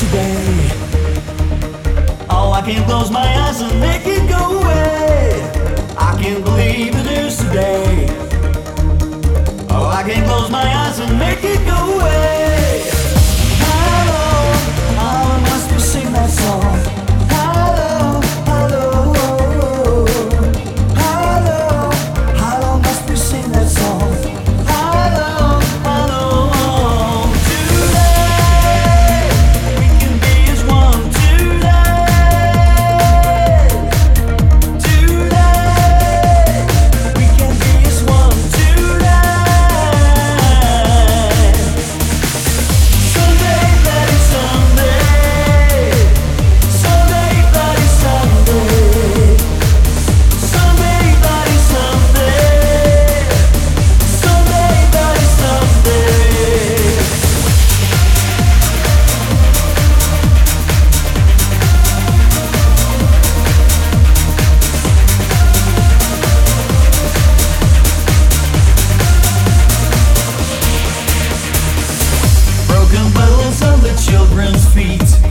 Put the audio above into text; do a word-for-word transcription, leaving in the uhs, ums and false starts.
yesterday. Oh, I can't close my eyes and make it go away. I can't believe the news today. Oh, I can't close my eyes and make it go away. Hello, oh, I must be singing that song. Hello, hello, hello, hello, must be singing that song. Hello, hello, today we can be as one. Today, today we can be as one. Today, Sunday, bloody Sunday, Sunday, bloody Sunday, Sunday, bloody Sunday, Sunday, bloody Sunday. Broken bottles on the children's feet.